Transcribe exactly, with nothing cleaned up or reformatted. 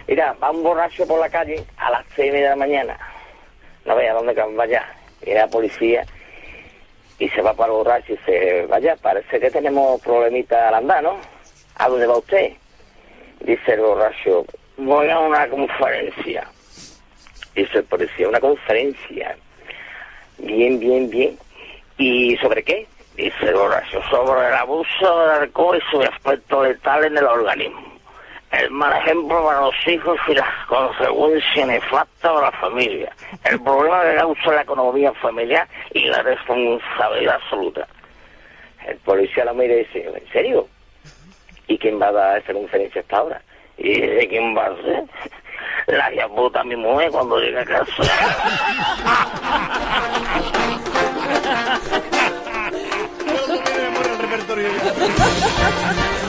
Mira, va un borracho por la calle a las seis y media de la mañana. No vea dónde vaya. Viene la policía y se va para el borracho y dice, vaya, parece que tenemos problemitas al andar, ¿no? ¿A dónde va usted? Dice el borracho, voy a una conferencia. Dice el policía, una conferencia. Bien, bien, bien. ¿Y sobre qué? Dice el borracho, sobre el abuso del alcohol y su efecto letal en el organismo. El mal ejemplo para los hijos y las consecuencias nefastas para la familia. El problema que causa la economía familiar y la responsabilidad absoluta. El policía lo mira y dice, ¿en serio? ¿Y quién va a dar esa conferencia hasta ahora? ¿Y de quién va a ser? La hija puta mi mujer cuando llegue a casa. No, no me memoria el repertorio ya.